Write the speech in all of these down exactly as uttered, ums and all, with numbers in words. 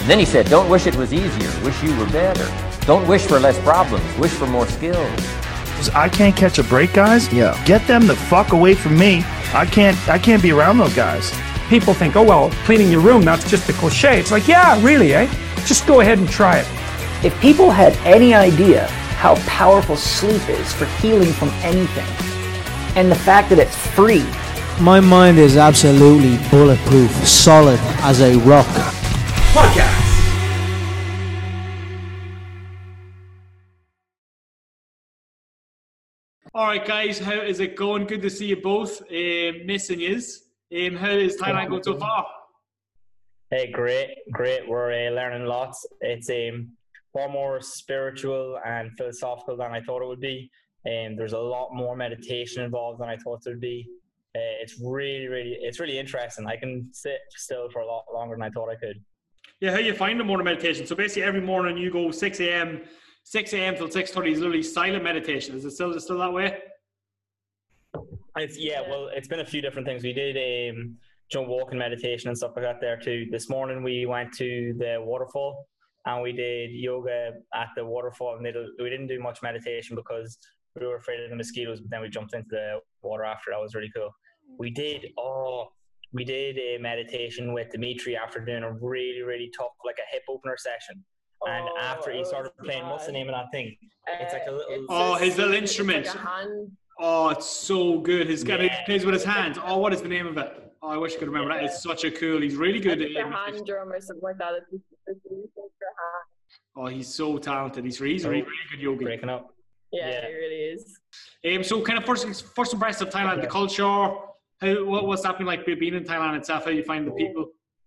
And then he said, don't wish it was easier, wish you were better. Don't wish for less problems, wish for more skills. I can't catch a break, guys. Yeah. Get them the fuck away from me. I can't I can't be around those guys. People think, oh, well, cleaning your room, that's just a cliche. It's like, yeah, really, eh? Just go ahead and try it. If people had any idea how powerful sleep is for healing from anything, and the fact that it's free. My mind is absolutely bulletproof, solid as a rock. Podcast. All right, guys, how is it going? Good to see you both. Um, missing yous. Um, how is Thailand going so far? Hey, great, great. We're uh, learning lots. It's um, far more spiritual and philosophical than I thought it would be. And um, there's a lot more meditation involved than I thought there'd be. Uh, it's really, really, it's really interesting. I can sit still for a lot longer than I thought I could. Yeah, how you find the morning meditation? So basically, every morning you go six a.m. six a.m. till six thirty is literally silent meditation. Is it still, is it still that way? It's, yeah, well, it's been a few different things. We did um, you know, walking meditation and stuff like that there too. This morning we went to the waterfall and we did yoga at the waterfall. And we didn't do much meditation because we were afraid of the mosquitoes, but then we jumped into the water after. That was really cool. We did, oh, we did a meditation with Dimitri after doing a really, really tough, like a hip opener session. And oh, after he started playing, what's the name of that thing? It's like a little... Oh, his little instrument. Like a hand. Oh, it's so good. His guy yeah. plays with his hands. Oh, what is the name of it? Oh, I wish I could remember yeah. that. It's such a cool. He's really good. It's a hand drum or something like that. It's, it's, it's oh, he's so talented. He's he's really, really good yogi. Breaking up. Yeah, yeah, he really is. Um, so, kind of first first impression of Thailand, the culture. How what, what's happening like being in Thailand itself? How you find the people?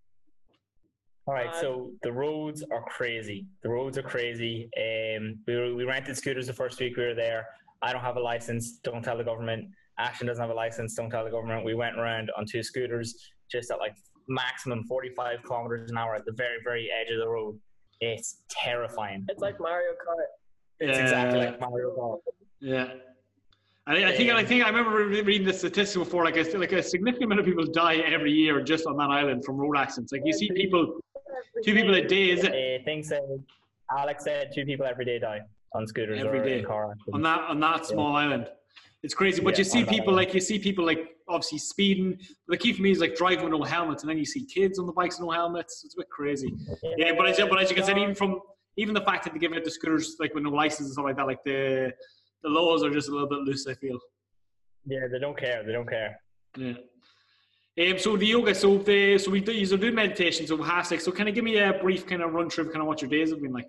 All right, so the roads are crazy. The roads are crazy. Um, we were, we rented scooters the first week we were there. I don't have a license. Don't tell the government. Ashton doesn't have a license. Don't tell the government. We went around on two scooters, just at like maximum forty-five kilometers an hour at the very, very edge of the road. It's terrifying. It's like Mario Kart. It's yeah. exactly like Mario Kart. Yeah. I, I think I think I remember reading the statistic before. Like a like a significant amount of people die every year just on that island from road accidents. Like you see people, two people a day. Is it? I think so. Alex said two people every day die on scooters every or day. in car accidents. on that on that small yeah. island. It's crazy, but yeah, you see people island. like you see people like obviously speeding. The key for me is like driving with no helmets, and then you see kids on the bikes with no helmets. It's a bit crazy. Yeah, yeah but as but as you can say, even from even the fact that they give out the scooters like with no license and stuff like that, like the the laws are just a little bit loose. I feel. Yeah, they don't care. They don't care. Yeah. Um, so the yoga, so the so we do you do meditation, so half six. So can you give me a brief kind of run through of kind of what your days have been like?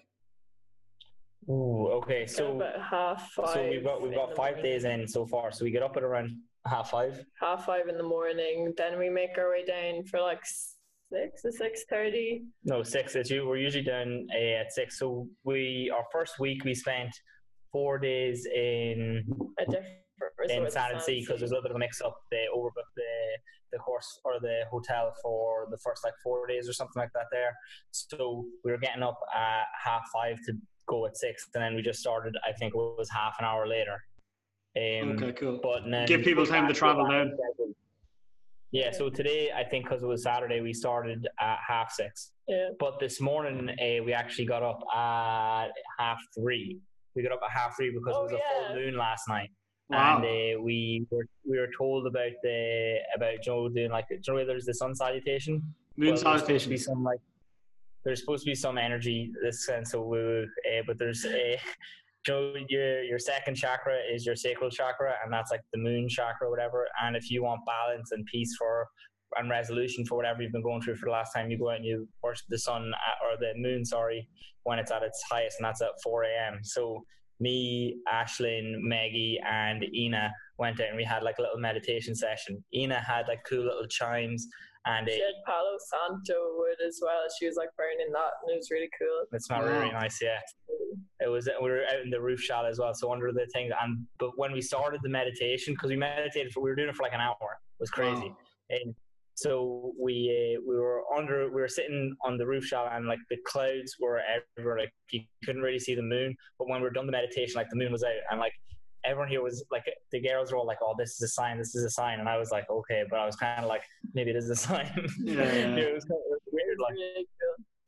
Ooh, okay. So about half five. So we've got we've got five days in so far. So we get up at around half five. Half five in the morning. Then we make our way down for like six or six thirty. No, six. It's you. We're usually down uh, at six. So we our first week we spent four days in a different in Sand Sea because there's a little bit of a mix up. They overbooked the the horse or the hotel for the first like four days or something like that there. So we were getting up at half five to go at six, and then we just started. I think it was half an hour later. Um, okay, cool. But then give people time to travel down. Yeah. So today, I think because it was Saturday, we started at half six. Yeah. But this morning, uh, we actually got up at half three. We got up at half three because oh, it was yeah. a full moon last night. Wow. And uh, we were we were told about the about Joe doing like Joe. There's the sun salutation. Moon well, salutation. There's supposed to be some like there's supposed to be some energy this sense of woo. Uh, but there's uh, Joe. Your your second chakra is your sacral chakra, and that's like the moon chakra or whatever. And if you want balance and peace for and resolution for whatever you've been going through for the last time, you go out and you worship the sun at, or the moon, sorry, when it's at its highest, and that's at four a.m. So. Me, Ashlyn, Maggie, and Ina went out and we had like a little meditation session. Ina had like cool little chimes, and she it, had Palo Santo wood as well. She was like burning that, and it was really cool. It smelled wow. really nice, yeah. It was. We were out in the roof chalet as well, so under the thing. And but when we started the meditation, because we meditated, for, we were doing it for like an hour. It was crazy. Wow. And so we uh, we were under we were sitting on the roof chalet, and like the clouds were everywhere. Like you couldn't really see the moon, but when we were done the meditation, like the moon was out, and like everyone here was like, the girls were all like, "Oh, this is a sign. This is a sign." And I was like, "Okay," but I was kind of like, "Maybe it is a sign." Yeah, yeah. it, was kind of, it was weird, like.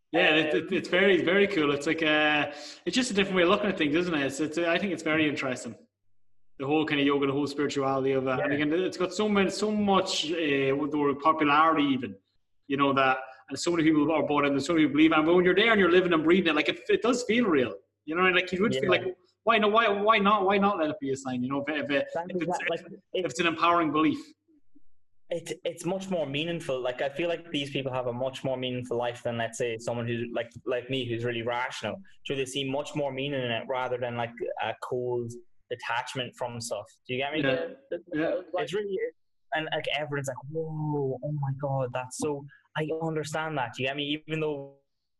Yeah, it, it, it's very, very cool. It's like uh it's just a different way of looking at things, isn't it? It's, it's I think it's very interesting. The whole kind of yoga, the whole spirituality of it. Yeah. And again, it's got so many, so much uh, with the word popularity, even, you know, that, and so many people are bought in, and so many people believe in. But when you're there and you're living and breathing it, like it, it does feel real. You know, like you would yeah. feel like, why no, why, why not, why not let it be a sign? You know, if, if, if, it's, like, if it's an empowering belief. It's it's much more meaningful. Like I feel like these people have a much more meaningful life than, let's say, someone who's like like me, who's really rational. So they see much more meaning in it rather than like a cold detachment from stuff. Do you get me? Yeah. yeah. It's really, and like everyone's like, whoa, oh my god, that's so. I understand that. Do you get me? Even though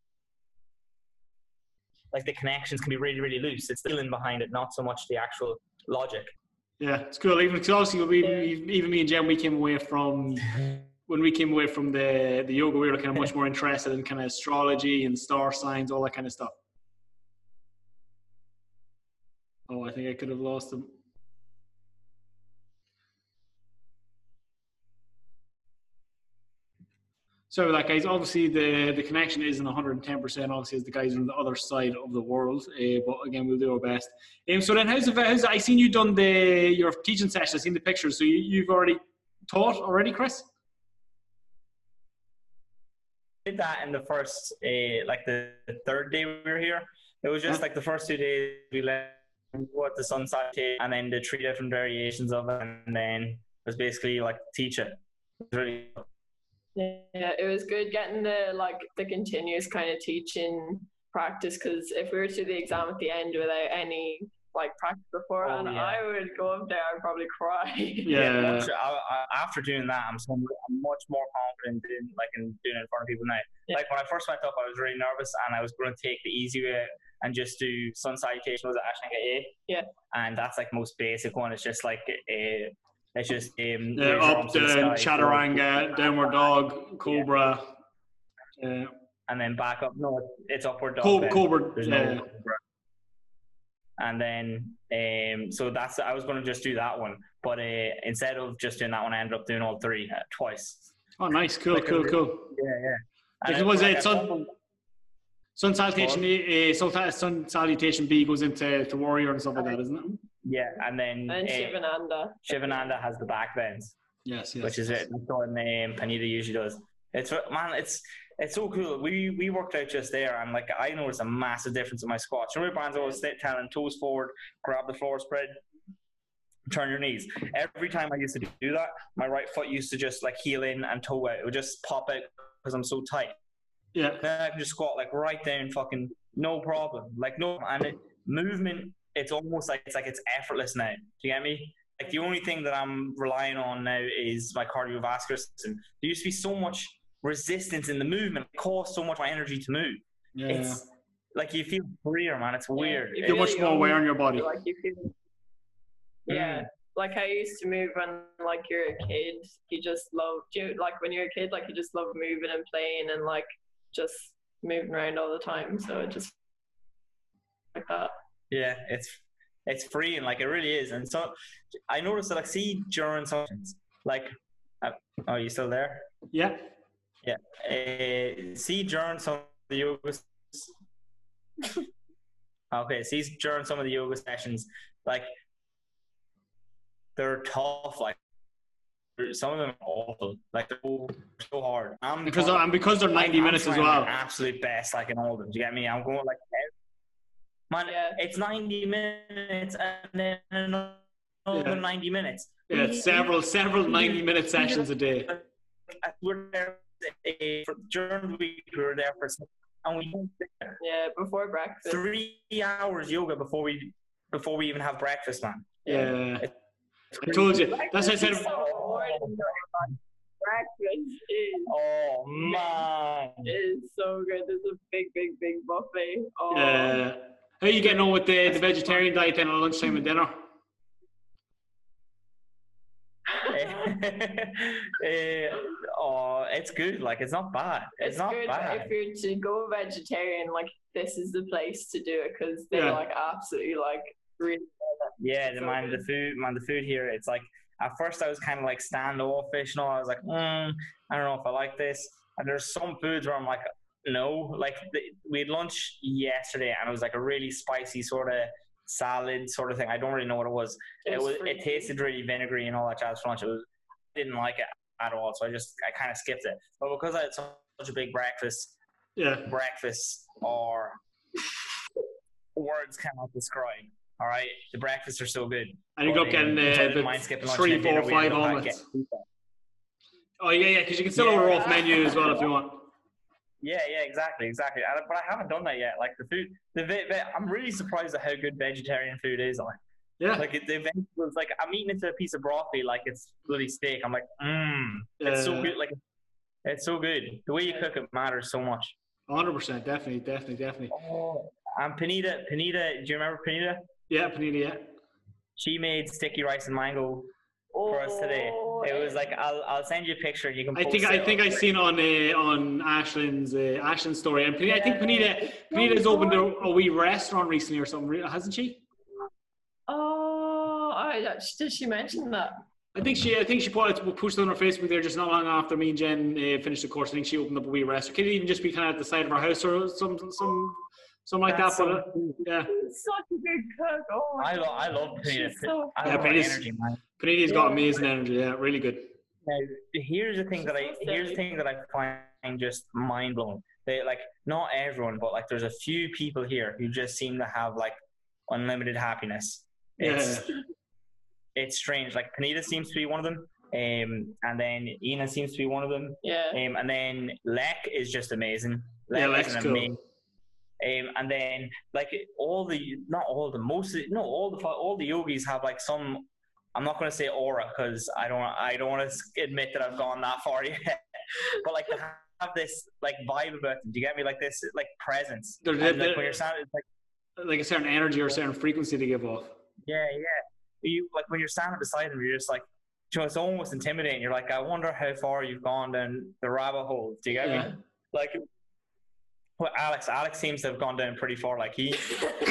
like the connections can be really really loose, it's the feeling behind it, not so much the actual logic. Yeah, it's cool. Even because obviously, we, yeah. even me and Jen, we came away from when we came away from the the yoga, we were kind of much more interested in kind of astrology and star signs, all that kind of stuff. Oh, I think I could have lost them. Sorry about that, guys. Obviously, the, the connection isn't one hundred ten percent, obviously, as the guys are on the other side of the world. Uh, but again, we'll do our best. Um, so then, how's it? How's, I seen you done the your teaching session. I've seen the pictures. So you, you've already taught already, Chris? I did that in the first, uh, like the, the third day we were here. It was just yeah. like the first two days we learned what the sun salutation and then the three different variations of it, and then it was basically like teach it. It was really cool. Yeah, it was good getting the like the continuous kind of teaching practice, because if we were to do the exam at the end without any like practice before, oh, and yeah. I would go up there and probably cry. Yeah. yeah I, I, after doing that, I'm so I'm much more confident in like in doing it in front of people now. Yeah. Like when I first went up, I was really nervous, and I was going to take the easy way and just do sun salutation. Was it Ashtanga A? Yeah. And that's like most basic one. It's just like a. It's just um, uh, up the chaturanga, downward dog, cobra, yeah. and then back up. No, it's upward dog. Co- cobra, There's yeah. no cobra. And then, um, so that's I was going to just do that one, but uh, instead of just doing that one, I ended up doing all three uh, twice. Oh, nice, cool, like cool, a, cool. Yeah, yeah. It was it sun, sun salutation. Uh, sun salutation B goes into to warrior and stuff like that, isn't it? Yeah, and then and uh, Shivananda. Shivananda has the back bends. Yes, yes. Which is it. That's what um, Panita usually does. It's man, it's it's so cool. We we worked out just there, and like I noticed a massive difference in my squats. You know, Brian's always telling toes forward, grab the floor spread, turn your knees. Every time I used to do that, my right foot used to just like heel in and toe out. It would just pop out because I'm so tight. Yeah. Then I can just squat like right down, fucking no problem. Like no, and it, movement. It's almost like it's like it's effortless now. Do you get me? Like the only thing that I'm relying on now is my cardiovascular system. There used to be so much resistance in the movement. It costs so much my energy to move. Yeah. It's like you feel freer, man. It's weird. You feel much more aware in your body. Like you feel. Yeah. Mm. Like I used to move when like you're a kid. You just love you like when you're a kid, like you just love moving and playing and like just moving around all the time. So it just like that. Yeah, it's it's free and like it really is. And so I noticed that like see during some like uh, are you still there? Yeah. Yeah. Uh, see during some of the yoga okay, see during some of the yoga sessions, like they're tough, like some of them are awful. Like they're so, so hard. I'm because trying, and because they're ninety I'm, minutes I'm as well. My absolute best like in all of them. Do you get me? I'm going like man, yeah. It's ninety minutes and then another yeah. ninety minutes. Yeah, it's several, several ninety-minute sessions a day. We're there for, during the week. We were there for, and we yeah before breakfast. Three hours yoga before we before we even have breakfast, man. Yeah, I told you. That's what I said. So breakfast is oh man, it is so good. There's a big, big, big buffet. Oh. Yeah. How are you getting on with the, the vegetarian diet then at lunchtime and dinner? uh, oh, it's good. Like it's not bad. It's, it's not good, bad. But if you're to go vegetarian, like this is the place to do it because they yeah. like absolutely like really. Yeah, the so man, good. the food, man, the food here. It's like at first I was kind of like standoffish, and all. I was like, mm, I don't know if I like this. And there's some foods where I'm like, no, like the, we had lunch yesterday, and it was like a really spicy sort of salad sort of thing. I don't really know what it was. It, it was. It tasted really vinegary and all that jazz for lunch. It was. I didn't like it at all, so I just I kind of skipped it. But because I had such a big breakfast, yeah, breakfast or words cannot describe. All right, the breakfasts are so good. And you go getting uh, three, four, five omelets. Oh yeah, yeah, because you can still yeah. order off menu as well if you want. Yeah, yeah, exactly, exactly. But I haven't done that yet. Like the food, the I'm really surprised at how good vegetarian food is. Like, yeah, like the vegetables. Like I'm eating into a piece of broccoli like it's bloody steak. I'm like, mmm, it's uh, so good. Like it's so good. The way you cook it matters so much. one hundred percent, definitely, definitely, definitely. Oh, and Panita, Panita, do you remember Panita? Yeah, Panita. Yeah. She made sticky rice and mango for us today. It was like I'll I'll send you a picture and you can. I think I think I seen on uh, on Ashlynn's uh, Ashlynn's story, and Panita, yeah. I think Panita Panita's opened a, a wee restaurant recently or something, hasn't she? Oh, I, did she mention that? I think she I think she put it pushed it on her Facebook there just not long after me and Jen uh, finished the course. I think she opened up a wee restaurant. Could it even just be kind of at the side of her house or some some. Something like That's that, so, but uh, yeah. It's such a good cook. Oh my I love, I love Panita. So I yeah, love Panita's, energy, man. Panita's got amazing energy. Yeah, really good. Now, here's the thing that I here's the thing that I find just mind blowing. They like not everyone, but like there's a few people here who just seem to have like unlimited happiness. It's yeah. it's strange. Like Panita seems to be one of them. Um, and then Ina seems to be one of them. Yeah. Um, and then Lek is just amazing. Lek yeah, Lek's is cool. amazing. Um, and then like all the not all the most no all the all the yogis have like some. I'm not going to say aura because I don't I don't want to admit that I've gone that far yet. But like they have this like vibe about them. Do you get me? Like this like presence. They're, and, they're, like when you're standing, it's like like a certain energy or a certain frequency to give off. Yeah, yeah. You like when you're standing beside them, you're just like, you know, it's almost intimidating. You're like, I wonder how far you've gone down the rabbit hole. Do you get yeah. me? Like. Well, Alex, Alex seems to have gone down pretty far. Like he,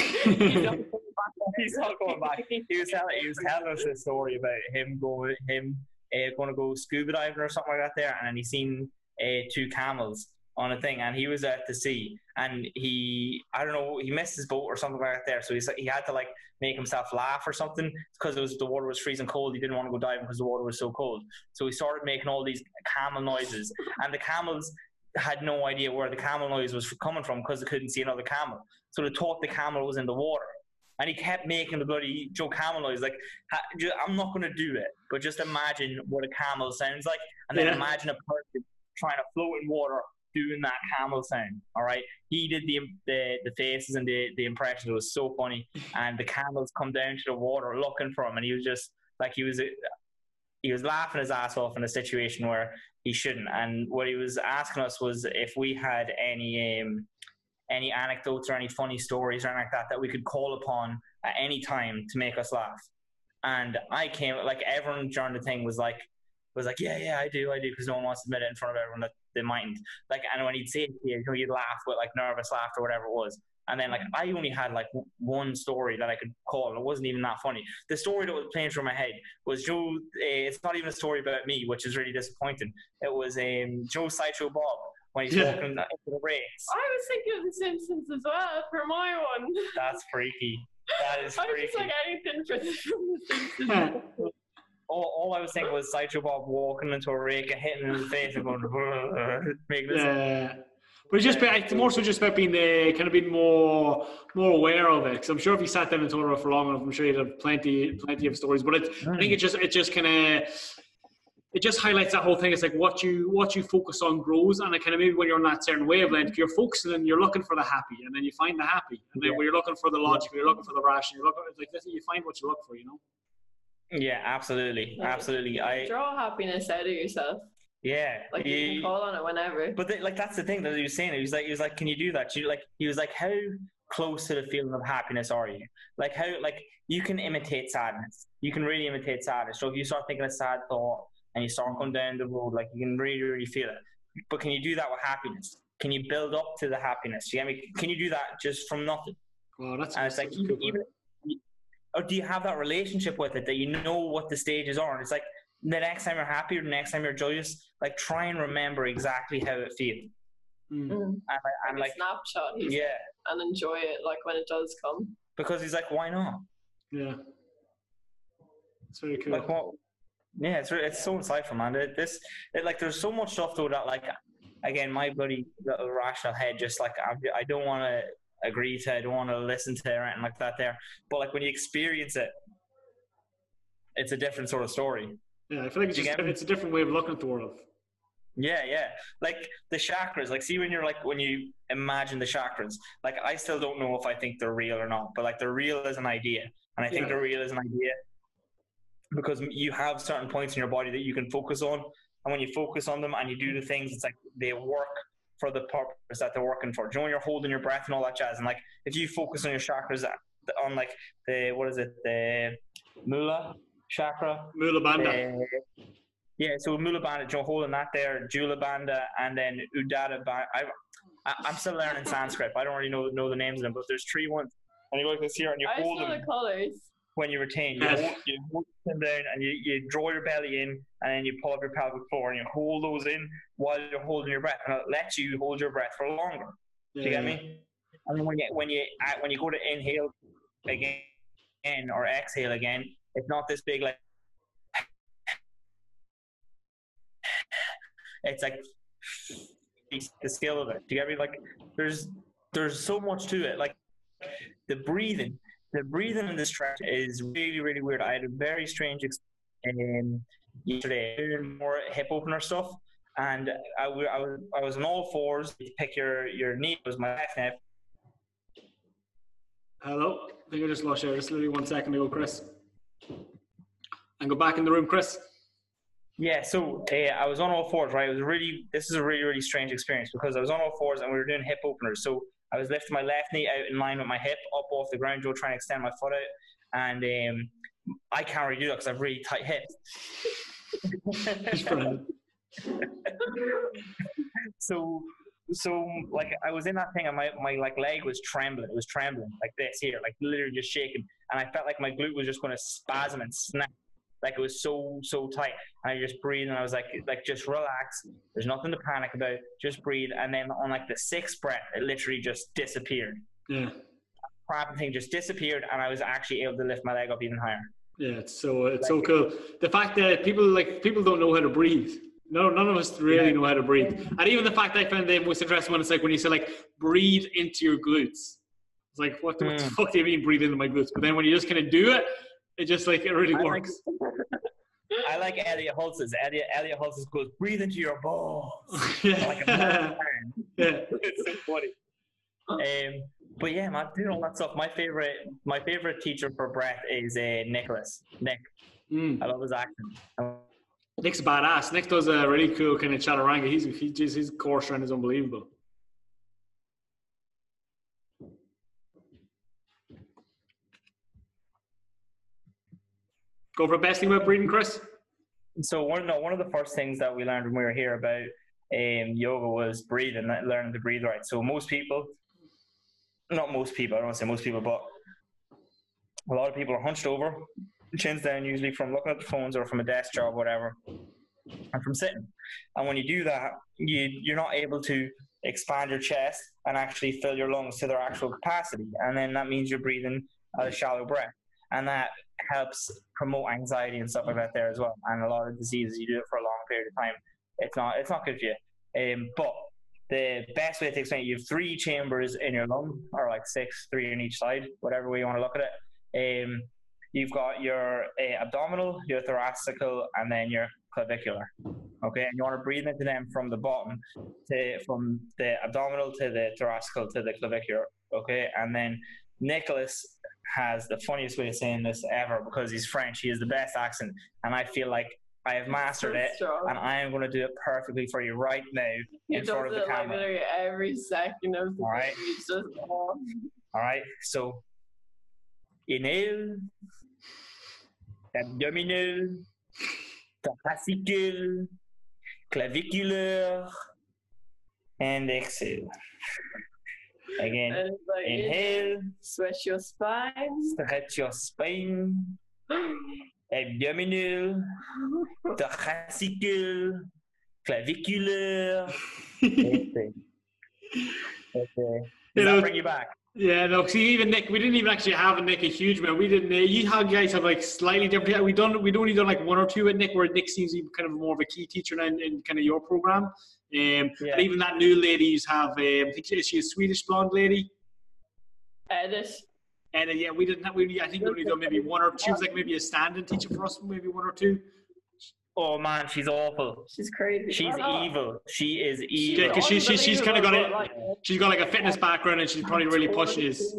he's not going back. He was telling, he was telling us this story about him going, him uh, going to go scuba diving or something like that there, and then he seen uh, two camels on a thing, and he was out to sea, and he, I don't know, he missed his boat or something like that there, so he's he had to like make himself laugh or something because it was the water was freezing cold. He didn't want to go diving because the water was so cold, so he started making all these camel noises, and the camels had no idea where the camel noise was coming from because they couldn't see another camel. So they thought the camel was in the water. And he kept making the bloody Joe Camel noise. Like, I'm not going to do it, but just imagine what a camel sounds like. And then yeah. imagine a person trying to float in water doing that camel sound. All right. He did the the, the faces and the, the impressions. It was so funny. And the camels come down to the water looking for him. And he was just like, he was, he was laughing his ass off in a situation where he shouldn't. And what he was asking us was if we had any um, any anecdotes or any funny stories or anything like that that we could call upon at any time to make us laugh. And I came, like everyone during the thing was like, was like, yeah, yeah, I do, I do, because no one wants to admit it in front of everyone that they mightn't. Like, and when he'd say it, you know, he'd laugh with like nervous laughter or whatever it was. And then like I only had like one story that I could call, and it wasn't even that funny. The story that was playing through my head was Joe. Uh, it's not even a story about me, which is really disappointing. It was um, Joe Sideshow Bob when he's yeah. walking into the race. I was thinking of The Simpsons as well for my one. That's freaky. That is I freaky. was just like anything for the, from The Simpsons. all, all I was thinking was Sideshow Bob walking into a rake and hitting him in the face and going, making this. Yeah. But it's just it's more so just about being uh, kind of being more more aware of it. Because I'm sure if you sat down and told her for long enough, I'm sure you'd have plenty plenty of stories. But it, mm. I think it just it just kind of it just highlights that whole thing. It's like what you what you focus on grows, and it kind of maybe when you're on that certain wavelength, you're focusing and you're looking for the happy, and then you find the happy, and then yeah. when you're looking for the logical, you're looking for the rational, you're looking like this, you find what you look for, you know. Yeah, absolutely, like, absolutely. I draw happiness out of yourself. Yeah, like you, you can call on it whenever. But they, like that's the thing that he was saying. He was like, he was like, can you do that? You like, he was like, how close to the feeling of happiness are you? Like how, like you can imitate sadness. You can really imitate sadness. So if you start thinking a sad thought and you start going down the road, like you can really, really feel it. But can you do that with happiness? Can you build up to the happiness? You get me? Can you do that just from nothing? Well, that's. And it's like even, even, or do you have that relationship with it that you know what the stages are? And it's like. The next time you're happy or the next time you're joyous, like try and remember exactly how it feels. Mm. and I, I'm like like, a snapshot. He's yeah, and enjoy it like when it does come. because he's like, why not? Yeah. It's very cool. Like what? Yeah, it's re- it's so insightful, man. It, this it, like there's so much stuff though that like again my bloody little rational head just like I, I don't want to agree to, I don't want to listen to or anything like that there. But like when you experience it, it's a different sort of story. Yeah, I feel like it's Do you just get me? it's a different way of looking at the world. Yeah, yeah. Like the chakras, like see when you're like when you imagine the chakras, like I still don't know if I think they're real or not, but like they're real as an idea. And I think Yeah. they're real as an idea because you have certain points in your body that you can focus on. And when you focus on them and you do the things, it's like they work for the purpose that they're working for. Do you know when you're holding your breath and all that jazz? And like if you focus on your chakras on like the what is it, the Mula chakra? Mula Bandha. Uh, yeah, so Mula Bandha, you're holding that there, Jula Bandha, and then Uddata Bandha. I, I, I'm still learning Sanskrit. I don't really know know the names of them, but there's three ones. And you go like this here, and you I hold saw them the colours. when you retain. You Yes. hold, you hold them down, and you, you draw your belly in, and then you pull up your pelvic floor, and you hold those in while you're holding your breath, and it lets you hold your breath for longer. Do you get me? And then when you when you uh, when you go to inhale again or exhale again, it's not this big like. It's like the skill of it. Do you get me? Like there's there's so much to it. Like the breathing, the breathing in this track is really really weird. I had a very strange experience um, yesterday doing more hip opener stuff, and I, w- I was I was on all fours. You pick your your knee. It was my left knee. Hello. I think I just lost you. Just literally one second ago, Chris. And go back in the room, Chris. Yeah, so uh, I was on all fours, right? It was really, this is a really, really strange experience because I was on all fours and we were doing hip openers. So I was lifting my left knee out in line with my hip up off the ground, Joe, trying to extend my foot out. And um, I can't really do that because I have really tight hips. so, so like I was in that thing and my, my like leg was trembling. It was trembling like this here, like literally just shaking. And I felt like my glute was just going to spasm and snap. Like it was so, so tight. And I just breathed and I was like, like, just relax. There's nothing to panic about. Just breathe. And then on like the sixth breath, it literally just disappeared. Yeah. Cramping thing just disappeared. And I was actually able to lift my leg up even higher. Yeah, it's so, it's Like- so cool. The fact that people like, people don't know how to breathe. No, none of us really Yeah. know how to breathe. And even the fact I found the most interesting one is like when you say like, breathe into your glutes. It's like, what the, what the Mm. fuck do you mean breathe into my glutes? But then when you just kind of do it, it just like, it really I like, works. I like Elliot Hulse's. Elliot, Elliot Hulse's goes, breathe into your balls. yeah. Like a man. yeah. It's so funny. Um, but yeah, man, doing all that stuff. My favorite, my favorite teacher for breath is uh, Nicholas. Nick. Mm. I love his accent. Nick's badass. Nick does a really cool kind of chaturanga. He's he just his core strength is unbelievable. Go for best thing about breathing, Chris. So one, no, one of the first things that we learned when we were here about um, yoga was breathing, learning to breathe right. So most people, not most people, I don't want to say most people, but a lot of people are hunched over, chins down, usually from looking at the phones or from a desk job, whatever, and from sitting. And when you do that, you, you're not able to expand your chest and actually fill your lungs to their actual capacity. And then that means you're breathing at a shallow breath. And that helps promote anxiety and stuff like that there as well. And a lot of diseases, you do it for a long period of time, it's not it's not good for you. Um, but the best way to explain it, you have three chambers in your lung, or like six, three on each side, whatever way you want to look at it. Um, you've got your uh, abdominal, your thoracical, and then your clavicular. Okay, and you want to breathe into them from the bottom, to from the abdominal to the thoracical to the clavicular. Okay, and then Nicholas has the funniest way of saying this ever because he's French. He has the best accent, and I feel like I have mastered So it, strong. and I am going to do it perfectly for you right now He in does front of the it like camera. literally every second of the All right. day. He's just oh. All right, so inhale, abdominal, thoracical, clavicular, and exhale. Again, And it's like inhale, stretch your spine. stretch your spine, abdominal, thoracical, clavicular, exhale. Okay. You Does know, that bring you back? Yeah, no. See, even Nick, we didn't even actually have a Nick a huge amount. We didn't. Uh, you had guys have like slightly different. Yeah, we done. We'd only done like one or two with Nick, where Nick seems to be kind of more of a key teacher now in, in kind of your program. Um, Yeah. and even that new lady you have. Um, I think she, is she a Swedish blonde lady? Edit. And uh, yeah, we didn't. Have, we I think we only done maybe one or she was like maybe a stand-in teacher for us, maybe one or two. Oh man, she's awful. She's crazy. She's Oh. evil. She is Yeah, evil. because she, she, she's kind of got Unbelievable, it. but, like, She's got like a fitness background, and she's probably really pushing us.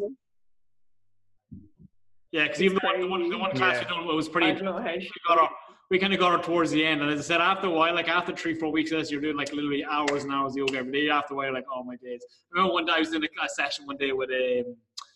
Yeah, because even the one, the one, the one class Yeah. we done was I pretty. don't know how We she got her. We kind of got her towards the end, and as I said, after a while, like after three, four weeks of this, you're doing like literally hours and hours of yoga every day. After a while, you're like, oh my days. I remember one day I was doing a, a session one day with um,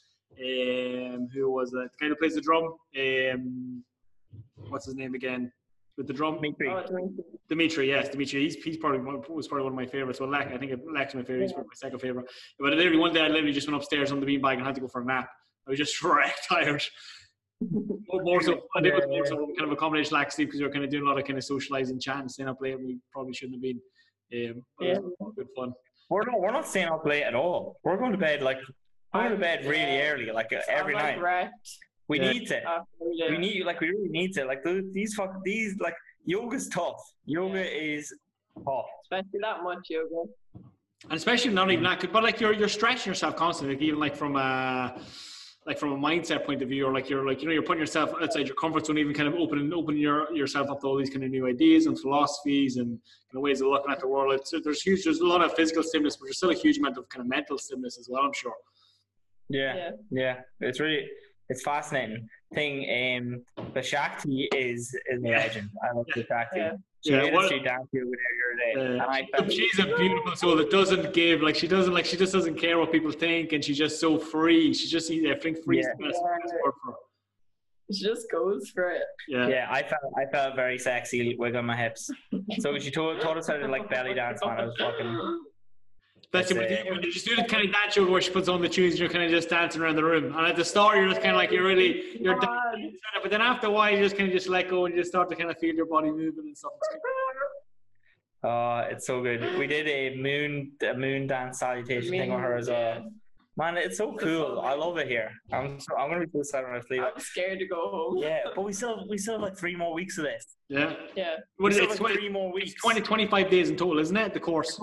um, who was it? The guy who plays the drum. Um, what's his name again? With the drum, Dimitri. Oh, doing- Dimitri, yes, Dimitri. He's, he's probably one, was probably one of my favorites. Well, Lex, I think Lex is my favorite. He's probably my second favorite. But literally one day, I literally just went upstairs on the beanbag and had to go for a nap. I was just wrecked tired. More so, I think it was more so kind of a combination lack of sleep because we were kind of doing a lot of kind of socializing, chatting, staying up late. And we probably shouldn't have been. Um, but Yeah. it was good fun. We're not. We're not staying up late at all. We're going to bed like. We're going to bed really Yeah. early, like uh, I'm, every like, night. wrecked We Yeah. need to. after we did. We need. Like we really need to. Like the, these fuck. These like yoga's tough. Yoga Yeah. is tough. Especially that much yoga. And especially not even that good, but like you're you're stretching yourself constantly, like even like from a like from a mindset point of view, or like you're like you know you're putting yourself outside your comfort zone, even kind of opening opening your yourself up to all these kind of new ideas and philosophies and kind of ways of looking at the world. It's, there's huge, there's a lot of physical stimulus, but there's still a huge amount of kind of mental stimulus as well, I'm sure. Yeah. Yeah. Yeah. It's really. It's fascinating. Thing. Um. The Shakti is is a Yeah. legend. I love the Shakti. Yeah. She Yeah, made what- a street dance here with her the other day, Uh, and I felt she's a beautiful soul that doesn't give, like she doesn't like she just doesn't care what people think, and she's just so free. She's just I think free is Yeah. the best, best word for her. She just goes for it. Yeah. Yeah, I felt I felt very sexy wiggling my hips. So she told, taught us how to like belly dance, man. I was fucking. That's it. That's When it. you, when you just do the kind of dance yoga where she puts on the tunes and you're kind of just dancing around the room. And at the start, you're just kind of like, you're really, you're God. dancing, but then after a while, you just kind of just let go and you just start to kind of feel your body moving and stuff. It's good. Oh, it's so good. We did a moon a moon dance salutation thing with her as well. Man, it's so cool. I love it here. I'm so, I'm gonna be so sad when I sleep. I'm scared to go home. Yeah, but we still have, we still have like three more weeks of this. Yeah. Yeah. What is We it? still It's have twenty, three more weeks. it's twenty, twenty-five days in total, isn't it? The course.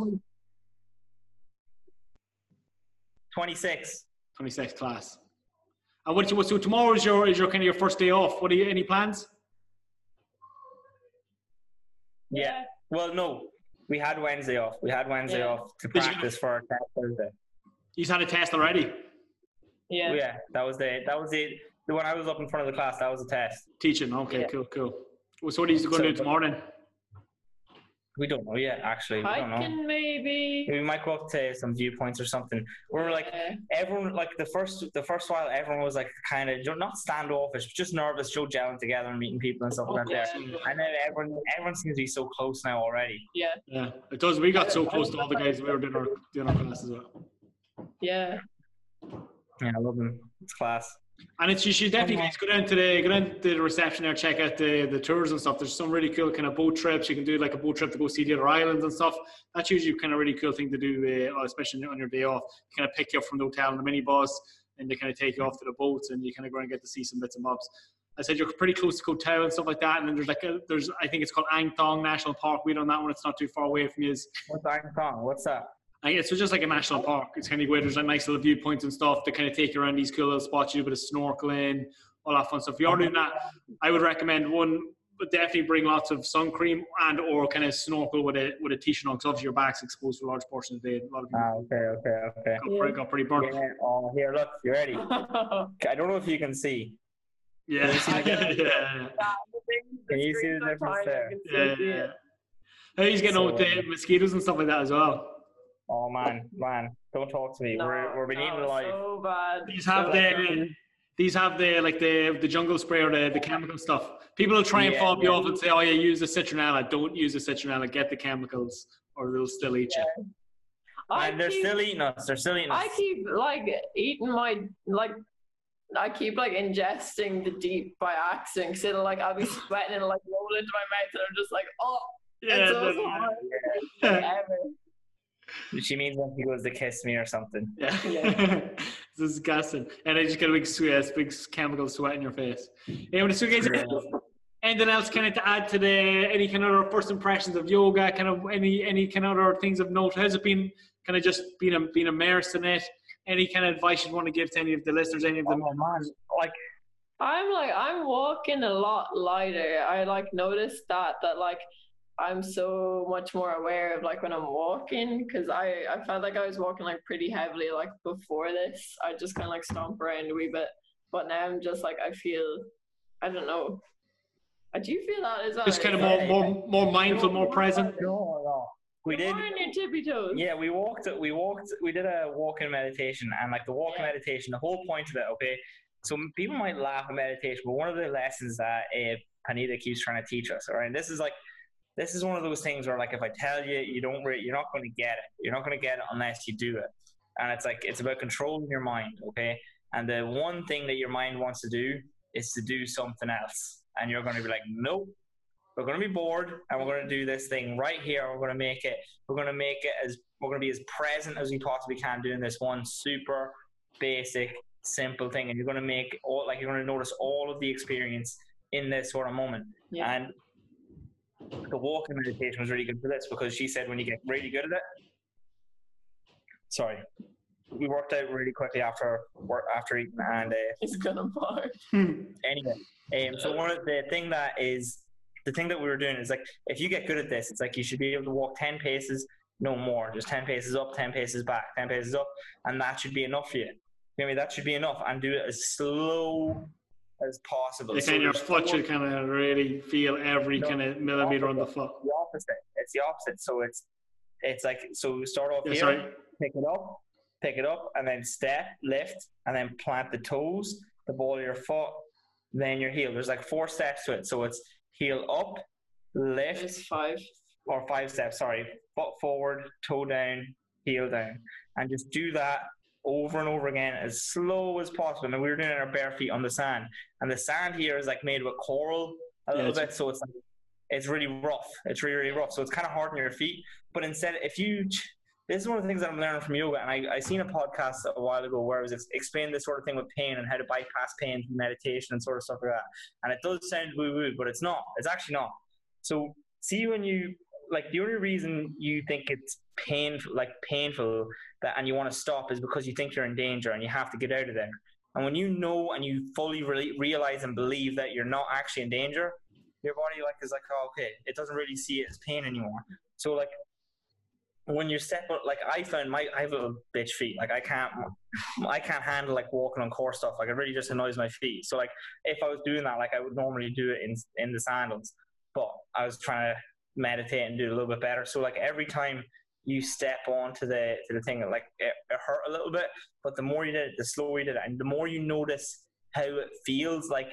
twenty-six. twenty-six class. And what you so tomorrow is your is your kind of your first day off. What are you any plans? Yeah. Well, no, we had Wednesday off. We had Wednesday Yeah. off to Did you- practice for our test Thursday. You've had a test already. Yeah. Yeah, that was the that was the the one I was up in front of the class. That was a test. Teaching. Okay, Yeah. cool, cool. Well, so what are you going to do So- tomorrow then? We don't know yet. Actually, we don't know. Hiking maybe. We might go up to some viewpoints or something. We're like Yeah. everyone, like the first the first while, everyone was like kind of not standoffish, but just nervous, just gelling together and meeting people and stuff like that. Yeah. There. And then everyone everyone seems to be so close now already. Yeah. Yeah, it does. We got so close to all the guys we were doing our doing our classes with. Yeah. Yeah, I love them. It's class. And it's you should definitely just go down to the go down to the reception there, check out the the tours and stuff. There's some really cool kind of boat trips. You can do like a boat trip to go see the other islands and stuff. That's usually kind of really cool thing to do, uh, especially on your day off. Kind of pick you up from the hotel in the minibus, and they kind of take you off to the boats, and you kind of go and get to see some bits and bobs. I said you're pretty close to Koh Tao and stuff like that. And then there's like a, there's I think it's called Ang Thong National Park. We done that one. It's not too far away from you. What's Iron Kong? What's that? I guess it's just like a national park. It's kind of where there's like nice little viewpoints and stuff to kind of take you around these cool little spots. You do a bit of snorkeling, all that fun stuff. If you're doing that, I would recommend one, but definitely bring lots of sun cream and or kind of snorkel with a with a t-shirt on because obviously your back's exposed for a large portion of the day. A lot of people Ah, okay, okay, okay. got, pretty, got pretty burnt. Yeah. Oh, here, look, you ready? I don't know if you can see. Yeah, Can you see the yeah, yeah, Can you see the difference there? yeah, yeah. How he's getting So, on with the mosquitoes and stuff like that as well. Oh man, man, don't talk to me. No, we're we're being eaten no, alive. so bad. These have So the bad. these have the like the the jungle spray or the, the chemical stuff. People will try and Yeah, fob you yeah. off and say, "Oh yeah, use the citronella." Don't use the citronella. Get the chemicals, or they'll still eat you. I And they're keep- still eating us. They're still eating us. I keep like eating my like. I keep like ingesting the deep by accident. Cause it'll like I'll be sweating and like roll into my mouth, and I'm just like, oh, Yeah, it's so no, hard. yeah. Ever. She means when he goes to kiss me or something. Yeah. It's disgusting. And then you just get a big sweat, big chemical sweat in your face. Anyway, so guys, anything else kind of to add to the any kind of first impressions of yoga? Kind of any any kind of other things of note? Has it been kind of just being being immersed in it? Any kind of advice you want to give to any of the listeners? Any of them? Oh man, like I'm like I'm walking a lot lighter. I like noticed that that like I'm so much more aware of like when I'm walking, because I I felt like I was walking like pretty heavily like before this. I just kind of like stomp around a wee bit, but now I'm just like I feel I don't know. Do you feel that as well? Just kind of more, more, more mindful, more present. No, no. We did. More on your tippy toes. Yeah, we walked. We walked. We did a walk-in meditation, and like the walk-in Yeah. meditation, the whole point of it. Okay, so people might laugh at meditation, but one of the lessons that uh, Panita keeps trying to teach us, all right, and this is like, this is one of those things where like if I tell you, you don't, re- you're not going to get it. You're not going to get it unless you do it, and it's like it's about controlling your mind. Okay, and the one thing that your mind wants to do is to do something else. And you're going to be like, nope, we're going to be bored and we're going to do this thing right here. We're going to make it, we're going to make it as, we're going to be as present as we possibly can doing this one super basic, simple thing. And you're going to make all, like, you're going to notice all of the experience in this sort of moment. Yeah. And the walking meditation was really good for this because she said when you get really good at it, sorry, we worked out really quickly after work, after eating, and uh, It's gonna bar. anyway, um, so one of the thing that is the thing that we were doing is like if you get good at this, it's like you should be able to walk ten paces, no more, just ten paces up, ten paces back, ten paces up, and that should be enough for you. You know what I mean? That should be enough, and do it as slow as possible. Like So in your there's foot, four- you kind of really feel every No, kind of millimeter on the opposite. foot. the opposite. It's the opposite. So it's it's like so we start off Yeah, here, sorry. pick it up, pick it up, and then step, lift, and then plant the toes, the ball of your foot, then your heel. There's like four steps to it. So it's heel up, lift, It's five. or five steps, sorry. Foot forward, toe down, heel down. And just do that over and over again as slow as possible. And we were doing it on our bare feet on the sand. And the sand here is like made with coral a Yeah, little it's- bit. So it's like, it's really rough. It's really, really rough. So it's kind of hard on your feet. But instead, if you, this is one of the things that I'm learning from yoga. And I, I seen a podcast a while ago where it was ex- explaining this sort of thing with pain and how to bypass pain through meditation and sort of stuff like that. And it does sound woo-woo, but it's not. It's actually not. So see when you, like the only reason you think it's painful, like painful that, and you want to stop is because you think you're in danger and you have to get out of there. And when you know and you fully re- realize and believe that you're not actually in danger, your body like is like, oh, okay, it doesn't really see it as pain anymore. So like when you're step, like I found my, I have little bitch feet. Like I can't, I can't handle like walking on coarse stuff. Like it really just annoys my feet. So like if I was doing that, like I would normally do it in in the sandals, but I was trying to meditate and do it a little bit better. So like every time you step onto the to the thing, like it, it hurt a little bit, but the more you did it, the slower you did it, and the more you notice how it feels. Like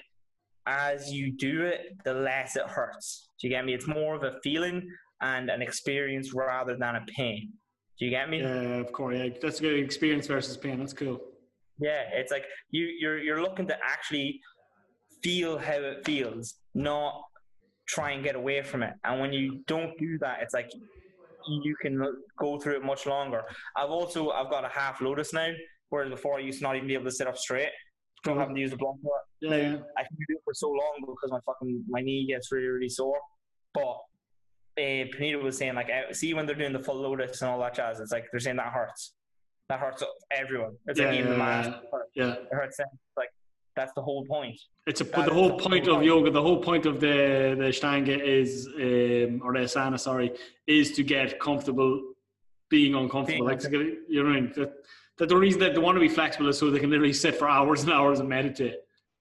as you do it, the less it hurts. Do you get me? It's more of a feeling and an experience rather than a pain. Do you get me? Yeah, of course. Yeah, that's a good experience versus pain. That's cool. Yeah, it's like you you're you're looking to actually feel how it feels, not try and get away from it. And when you don't do that, it's like you can go through it much longer. I've also I've got a half lotus now, whereas before I used to not even be able to sit up straight. Don't have to use the block for it. Yeah, yeah. I can do it for so long because my fucking my knee gets really really sore. But uh, Panita was saying like, uh, see when they're doing the full lotus and all that jazz, it's like they're saying that hurts. That hurts everyone. It's Yeah, like even yeah, the mask. yeah. Yeah. It hurts them. Like that's the whole point. It's a, That but the is whole the point whole of point. yoga, the whole point of the the Ashtanga is, um, or the Asana, sorry, is to get comfortable being uncomfortable. Being like, to get, you know what I mean? That, that the reason that they want to be flexible is so they can literally sit for hours and hours and meditate.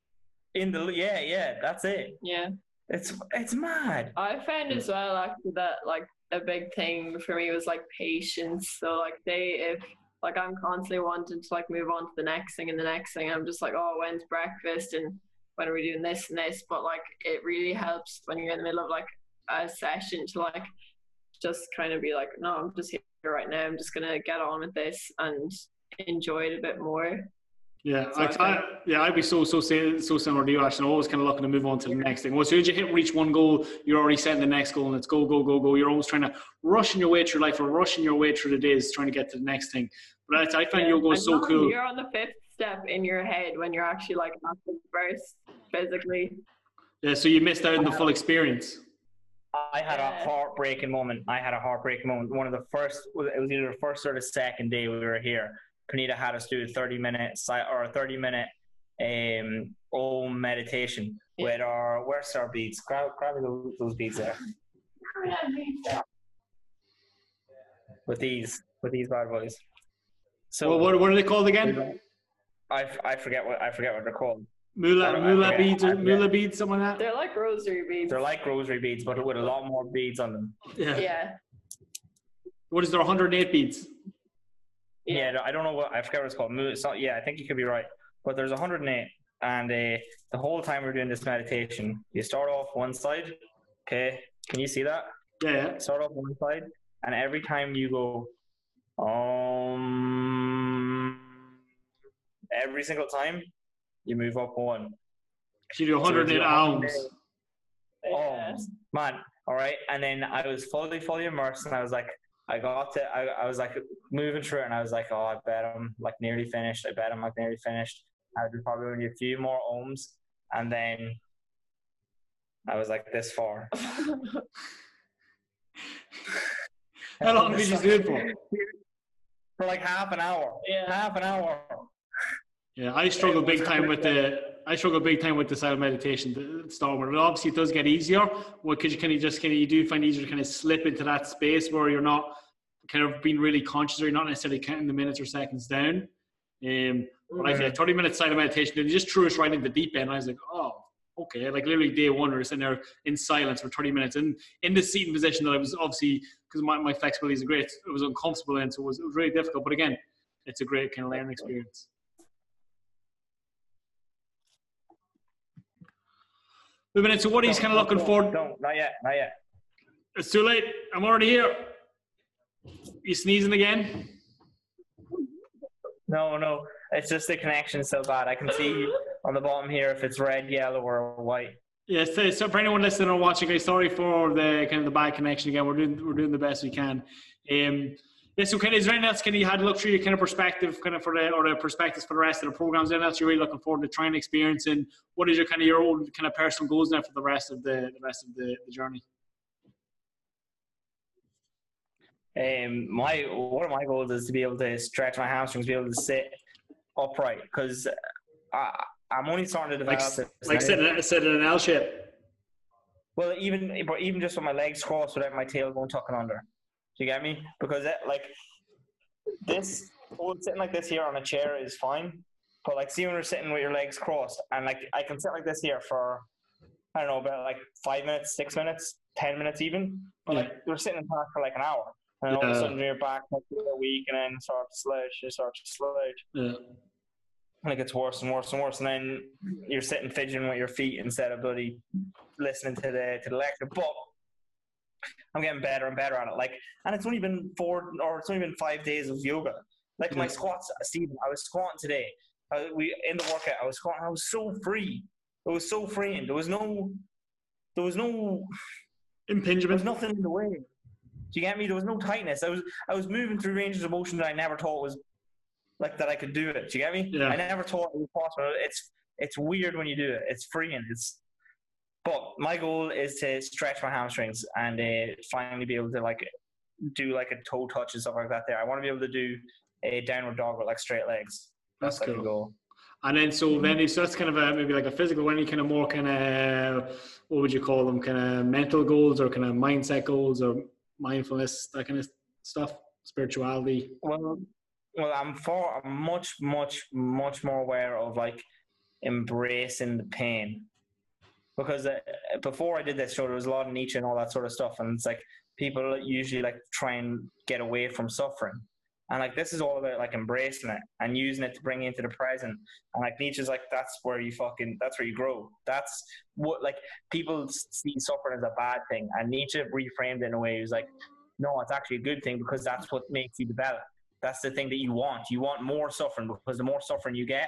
In the yeah yeah that's it. Yeah. It's it's mad. I found as well actually that like a big thing for me was like patience. So like they if like I'm constantly wanting to like move on to the next thing and the next thing. I'm just like, oh, when's breakfast and when are we doing this and this? But like it really helps when you're in the middle of like a session to like just kind of be like, no, I'm just here right now. I'm just gonna get on with this and enjoy it a bit more. Yeah, So I, I think- I, yeah, I'd be so so sa- so similar to you, actually. I'm always kind of looking to move on to the next thing. Well, as soon as you hit reach one goal, you're already setting the next goal, and it's go go go go. You're always trying to rushing your way through life or rushing your way through the days, trying to get to the next thing. But I, I find Yeah. yoga is And so you're- cool. You're on the fifth step in your head when you're actually like at the first physically. Yeah, so you missed out on the full experience. I had a Yeah. heartbreaking moment. I had a heartbreaking moment. One of the first, it was either the first or the second day we were here. Kanita had us do a thirty minute si- or a thirty minute um Om meditation with our where's our beads? Grab, grab me those, those beads there. With these, with these bad boys. So Well, what, what are they called again? I, I forget what I forget what they're called. Mula, I mula forget. beads, I or forget. mula beads, something like that. They're like rosary beads. They're like rosary beads, but with a lot more beads on them. Yeah. Yeah. What is there? one hundred eight beads. Yeah, I don't know what I forget what it's called. It's not, yeah, I think you could be right. But there's one hundred eight, and uh, the whole time we're doing this meditation, you start off one side. Okay, can you see that? Yeah, yeah. Start off one side, and every time you go, um, every single time you move up one. So you do one hundred eight So arms. it's Oh man, all right. And then I was fully, fully immersed, and I was like, I got to, I, I was like moving through it, and I was like, oh, I bet I'm like nearly finished. I bet I'm like nearly finished. I would probably only a few more ohms, and then I was like this far. How long did you do it for? For like half an hour. Yeah. Half an hour. Yeah, I struggle big time with the. I struggle big time with the silent meditation to start with. But obviously, it does get easier. Well, because you kind of just kind of you do find it easier to kind of slip into that space where you're not kind of being really conscious, or you're not necessarily counting the minutes or seconds down. Um, but I feel like thirty minutes silent meditation, then you just threw us right into the deep end. I was like, oh, okay. Like literally day one, we were sitting there in silence for thirty minutes, and in the seating position that I was obviously because my, my flexibility is great. It was uncomfortable, and so it was, it was really difficult. But again, it's a great kind of learning experience. Moving into what he's kind of looking for. No, not yet, not yet. It's too late. I'm already here. You sneezing again? No, no. It's just the connection's so bad. I can see on the bottom here if it's red, yellow, or white. Yes. So, so for anyone listening or watching, guys, sorry for the kind of the bad connection again. We're doing we're doing the best we can. Um, yeah. So, kind of, is there anything else? Kind of, you had to look through your kind of perspective, kind of for the or the perspectives for the rest of the programs. Anything else you're really looking forward to trying to experience, and what is your kind of your own kind of personal goals now for the rest of the the rest of the, the journey? Um, my one of my goals is to be able to stretch my hamstrings, be able to sit upright, because I I'm only starting to develop Like it. like sitting sitting in an L shape. Well, even but even just with my legs crossed without my tail going tucking under. Do you get me? Because it, like this, oh, sitting like this here on a chair is fine, but like see when you're sitting with your legs crossed, and like I can sit like this here for I don't know about like five minutes, six minutes, ten minutes even, but Yeah. like you're sitting in park for like an hour. And all of a Yeah. sudden you're back like a week, and then start to slouch, you start to slouch, Yeah. and it gets worse and worse and worse. And then you're sitting fidgeting with your feet instead of bloody listening to the to the lecture. But I'm getting better and better at it. Like, and it's only been four or it's only been five days of yoga. Like my Yeah. squats, Stephen, I was squatting today. I, we in the workout, I was squatting. I was so free. It was so freeing. There was no, there was no. There was Impingement. nothing in the way. Do you get me? There was no tightness. I was I was moving through ranges of motion that I never thought was like that I could do it. Do you get me? Yeah. I never thought it was possible. It's it's weird when you do it. It's freeing. It's but my goal is to stretch my hamstrings and uh, finally be able to like do like a toe touch and stuff like that. There, I want to be able to do a downward dog with like straight legs. That's, That's like a cool. goal. And then so then so that's kind of a maybe like a physical one. You kind of more kind of what would you call them? Kind of mental goals or kind of mindset goals or mindfulness, that kind of stuff, spirituality. Well, well, I'm for I'm much, much, much more aware of like embracing the pain, because uh, before I did this show, there was a lot of Nietzsche and all that sort of stuff, and it's like people usually like try and get away from suffering, and like this is all about like embracing it and using it to bring you into the present. And like Nietzsche's like that's where you fucking that's where you grow. That's what like people see suffering as a bad thing, and Nietzsche reframed it in a way. He was like, no, it's actually a good thing because that's what makes you develop. That's the thing that you want. You want more suffering because the more suffering you get,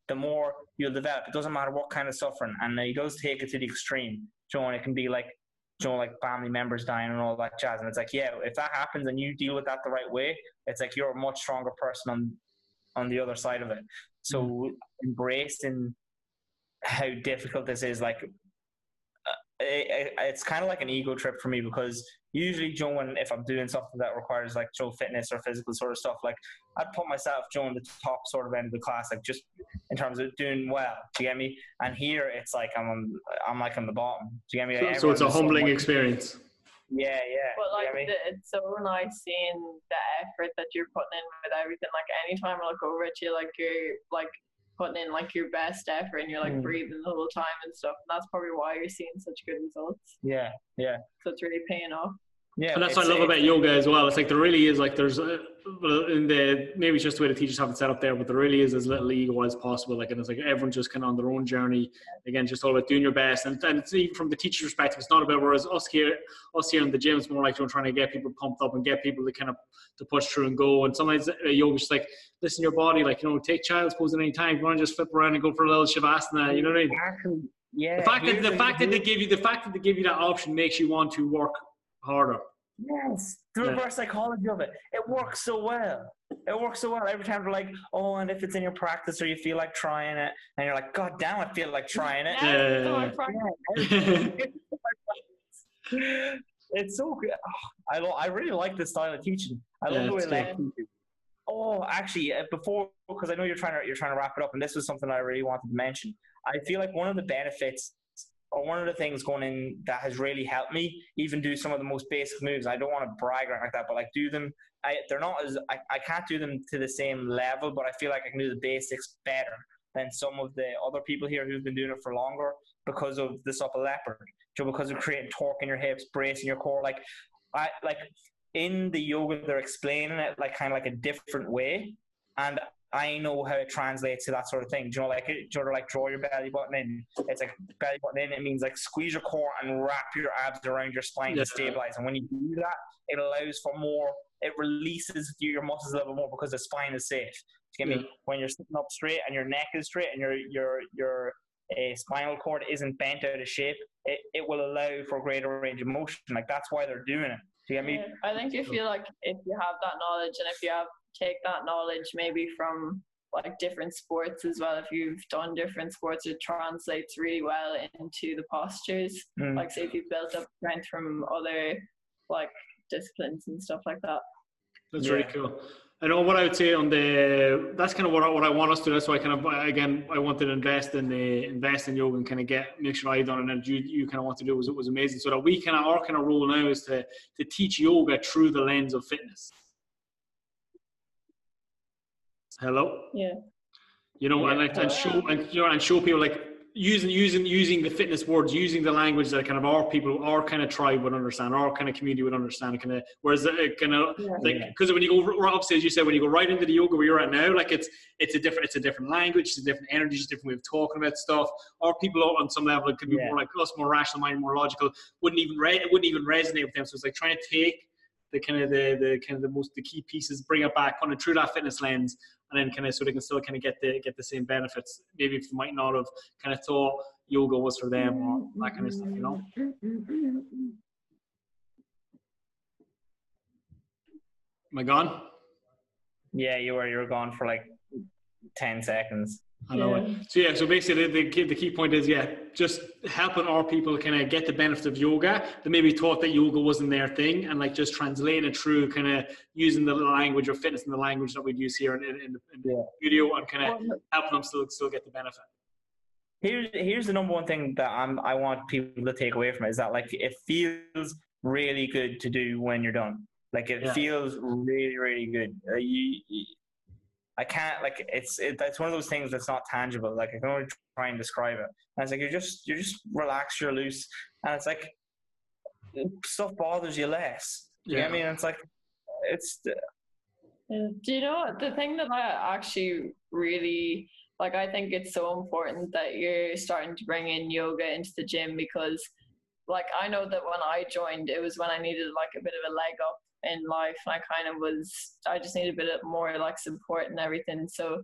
the more you'll develop. It doesn't matter what kind of suffering. And he does take it to the extreme. You know, and it can be like, you know, like family members dying and all that jazz. And it's like, yeah, if that happens and you deal with that the right way, it's like you're a much stronger person on on the other side of it. So mm. embracing how difficult this is, like, it, it's kind of like an ego trip for me, because usually, Joe, when if I'm doing something that requires like Joe fitness or physical sort of stuff, like I'd put myself, Joe, in the top sort of end of the class, like just in terms of doing well. Do you get me? And here it's like I'm on, I'm like on the bottom. Do you get me? So, so it's a humbling so experience. Yeah, yeah. But like, you know the, it's so nice seeing the effort that you're putting in with everything. Like anytime I look over at you, like you're like putting in like your best effort and you're like mm. breathing the whole time and stuff. And that's probably why you're seeing such good results. Yeah, yeah. So it's really paying off. Yeah, and that's what I love about yoga as well. It's like there really is like there's a, in the maybe it's just the way the teachers have it set up there, but there really is as little ego as possible. Like, and it's like everyone just kind of on their own journey. Again, just all about doing your best, and, and it's even from the teacher's perspective, it's not about whereas us here, us here in the gym, it's more like you know, trying to get people pumped up and get people to kind of to push through and go. And sometimes uh, yoga's just like listen to your body, like you know, take child's pose at any time. If you want to just flip around and go for a little shavasana, you know what I mean? Yeah. The fact that the fact that they give you the fact that they give you that option makes you want to work harder. Yes, the reverse yeah. psychology of it. It works so well. It works so well. Every time we're like, oh, and if it's in your practice or you feel like trying it, and you're like, God damn, I feel like trying it. Yeah. Yeah. It's so good. Oh, I lo- I really like this style of teaching. I love yeah, the way they cool. teach. Oh, actually, uh, before, because I know you're trying to you're trying to wrap it up, and this was something I really wanted to mention. I feel like one of the benefits, or one of the things going in that has really helped me even do some of the most basic moves. I don't want to brag or anything like that, but like do them. I, they're not as, I, I can't do them to the same level, but I feel like I can do the basics better than some of the other people here who've been doing it for longer because of this upper leopard. So because of creating torque in your hips, bracing your core. Like I, like in the yoga, they're explaining it like kind of like a different way. And I know how it translates to that sort of thing. Do you know, like, do you know, like draw your belly button in. It's like belly button in. It means like squeeze your core and wrap your abs around your spine yeah. to stabilize. And when you do that, it allows for more. It releases your muscles a little more because the spine is safe. Do you get yeah. me? When you're sitting up straight and your neck is straight and your your your uh, spinal cord isn't bent out of shape, it, it will allow for greater range of motion. Like that's why they're doing it. Do you get me? Yeah. I think if you like, if you have that knowledge and if you have take that knowledge maybe from like different sports as well, if you've done different sports, it translates really well into the postures. Mm. Like say if you've built up strength from other like disciplines and stuff like that. That's yeah. really cool. I know what I would say on the, that's kind of what I, what I want us to do. That's why I kind of, again, I wanted to invest in the, invest in yoga and kind of get, make sure I've done it and you, you kind of want to do it was, it was amazing. So that we kind of, our kind of role now is to, to teach yoga through the lens of fitness. Hello. Yeah. You know, yeah. and like, and show and you know and show people like using using using the fitness words, using the language that kind of our people, our kind of tribe would understand, our kind of community would understand. Kind of whereas it kind of yeah. like because when you go obviously as you said when you go right into the yoga where you're at now, like it's it's a different it's a different language, it's a different energy, it's a different way of talking about stuff. Our people on some level it could be yeah. more like us, more rational mind, more logical. Wouldn't even re- it wouldn't even resonate with them. So it's like trying to take the kind of the the kind of the most the key pieces, bring it back, put it through that fitness lens. And then kind of so they can still kind of get the get the same benefits. Maybe if they might not have kind of thought yoga was for them or that kind of stuff, you know. Am I gone? Yeah, you were. You were gone for like ten seconds. I know yeah. it. So yeah, so basically the, the, key, the key point is, yeah, just helping our people kind of get the benefit of yoga that maybe thought that yoga wasn't their thing and like just translating it through kind of using the language of fitness and the language that we'd use here in, in, in the, in the yeah. video and kind of helping them still still get the benefit. Here's, here's the number one thing that I'm, I want people to take away from it is that like it feels really good to do when you're done. Like it yeah. feels really, really good. Uh, you, you I can't like it's it, it's one of those things that's not tangible. Like I can only try and describe it. And it's like you just you just relax, you're loose, and it's like stuff bothers you less. You yeah. know what I mean? It's like it's. The, Do you know the thing that I actually really like? I think it's so important that you're starting to bring in yoga into the gym because, like, I know that when I joined, it was when I needed like a bit of a leg up in life. I kind of was, I just needed a bit more like support and everything. So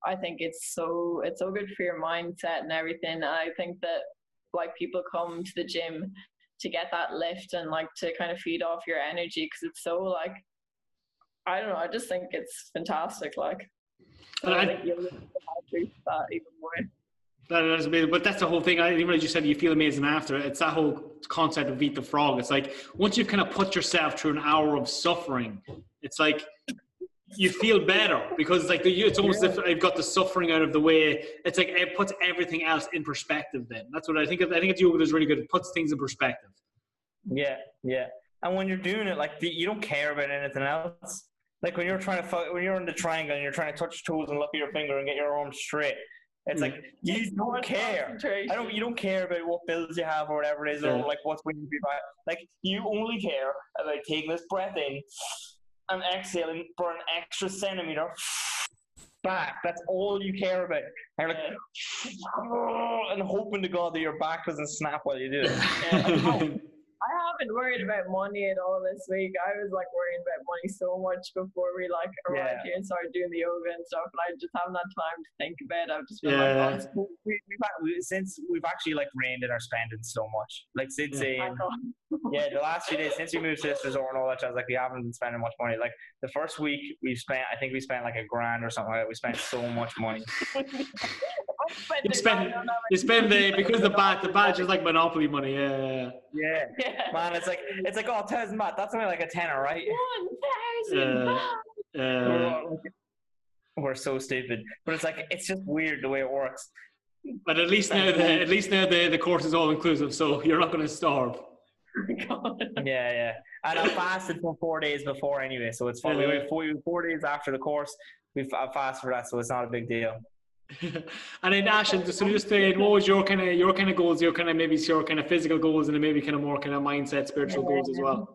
I think it's so it's so good for your mindset and everything. And I think that like people come to the gym to get that lift and like to kind of feed off your energy because it's so like I don't know. I just think it's fantastic. Like, so I, I think you'll appreciate that even more. That is amazing, but that's the whole thing. I even as you said, you feel amazing after. It's that whole concept of eat the frog. It's like once you've kind of put yourself through an hour of suffering, it's like you feel better because it's like the, it's almost as if I've got the suffering out of the way. It's like it puts everything else in perspective. Then that's what I think. I think it's yoga is really good. It puts things in perspective. Yeah, yeah. And when you're doing it, like you don't care about anything else. Like when you're trying to when you're in the triangle and you're trying to touch toes and look at your finger and get your arm straight. It's like you don't care. I don't. You don't care about what bills you have or whatever it is, or like what's going to be back. Like you only care about taking this breath in and exhaling for an extra centimeter back. That's all you care about. And you're like, and hoping to God that your back doesn't snap while you do it. Yeah. I haven't worried about money at all this week. I was like worrying about money so much before we like arrived Yeah. here and started doing the yoga and stuff, and I just haven't had time to think about it. I've just been Yeah. like, oh, We, we've, had- we, since we've actually like reined in our spending so much. Like since Yeah. um, oh, yeah, the last few days since we moved to this resort and all that jazz, like we haven't been spending much money. Like the first week we spent, I think we spent like a grand or something like that. We spent so much money. You spend you spend the because the badge the badge is like Monopoly money. Yeah, yeah, Yeah, Yeah. man, it's like it's like oh, thousand baht. That's only like a tenner, right? One thousand yeah. baht. Uh, We're so stupid, but it's like it's just weird the way it works. but at least now the at least now the, the course is all inclusive, so you're not going to starve. Yeah, yeah. And I fasted for four days before anyway, so it's fun. We went four, four days after the course. We I fasted for that, so it's not a big deal. And then Ash, and so just uh, what was your kind of your kind of goals, your kind of maybe your kind of physical goals, and then maybe kind of more kind of mindset, spiritual goals as well.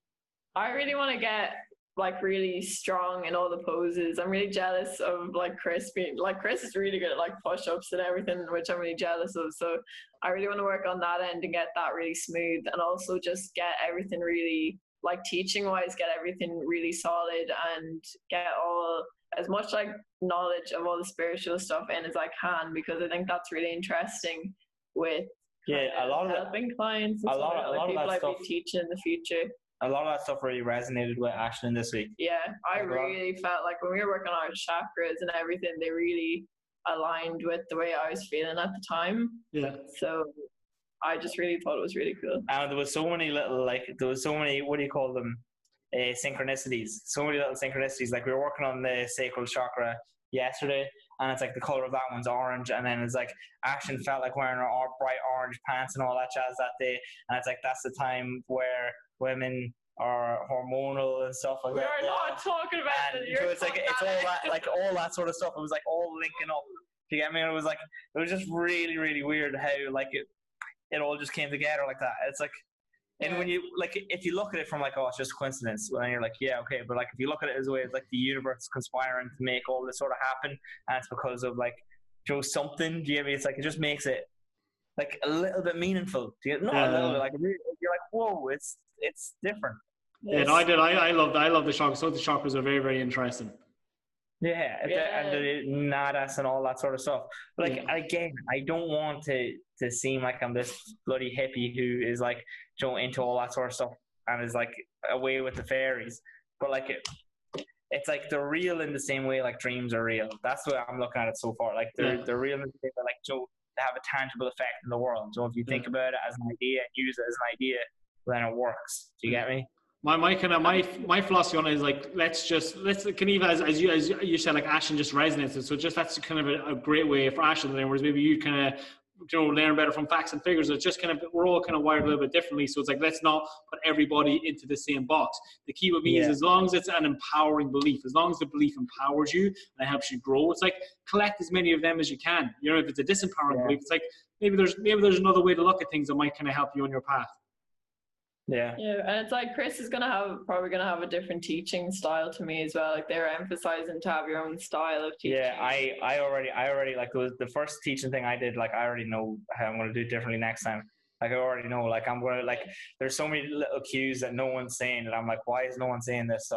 I really want to get like really strong in all the poses. I'm really jealous of like Chris being like Chris is really good at like push-ups and everything, which I'm really jealous of. So I really want to work on that end and get that really smooth, and also just get everything really like teaching wise, get everything really solid and get all as much like knowledge of all the spiritual stuff in as I can, because I think that's really interesting with Yeah, a lot of that, helping clients and a lot stuff, of- a like lot of people that I'd stuff- be teaching in the future. a lot of that stuff really resonated with Ashlyn this week. Yeah, I Like, well- really felt like when we were working on our chakras and everything, they really aligned with the way I was feeling at the time. Yeah. So I just really thought it was really cool. And there was so many little, like, there was so many, what do you call them, uh, synchronicities. So many little synchronicities. Like, we were working on the sacral chakra yesterday, and it's like the color of that one's orange, and then it's like Ashlyn felt like wearing her or- bright orange pants and all that jazz that day, and it's like that's the time where women are hormonal and stuff like We that. are not talking about And it. so it's like it's all that, like all that sort of stuff. It was like all linking up. Do you get me? And it was like it was just really, really weird how like it, it all just came together like that. It's like, and when you like, if you look at it from like, oh, it's just coincidence, well, then you're like, yeah, okay. But like, if you look at it as a way, it's like the universe conspiring to make all this sort of happen, and it's because of like, Joe something. Do you get me? It's like it just makes it like a little bit meaningful. Do you get, not Yeah. a little bit, like really, you're like, whoa, it's it's different. Yeah, no, I did. I, I love I love the chakras. So the chakras are very, very interesting. Yeah, and the- and the nadas and all that sort of stuff. But like Yeah. again, I don't want to to seem like I'm this bloody hippie who is like you know, into all that sort of stuff and is like away with the fairies. But like it, it's like they're real in the same way like dreams are real. That's what I'm looking at it so far. Like they're Yeah. they're real in the way that like you know, they have a tangible effect in the world. So if you think Yeah. about it as an idea and use it as an idea, then it works. Do you get me? My my kind of my my philosophy on it is like let's just let's can even as as you as you said like Ashlyn just resonates. So just that's kind of a, a great way for Ashlyn. Then whereas maybe you kind of you know learn better from facts and figures. It's just kind of we're all kind of wired a little bit differently. So it's like let's not put everybody into the same box. The key with me is Yeah. as long as it's an empowering belief, as long as the belief empowers you and helps you grow. It's like collect as many of them as you can. You know, if it's a disempowering Yeah. belief, it's like maybe there's maybe there's another way to look at things that might kind of help you on your path. Yeah. Yeah, and it's like Chris is gonna have probably gonna have a different teaching style to me as well. Like they're emphasizing to have your own style of teaching. Yeah, I, I already, I already like it was the first teaching thing I did. Like I already know how I'm going to do it differently next time. Like I already know. Like I'm going to like. There's so many little cues that no one's saying, and I'm like, why is no one saying this stuff?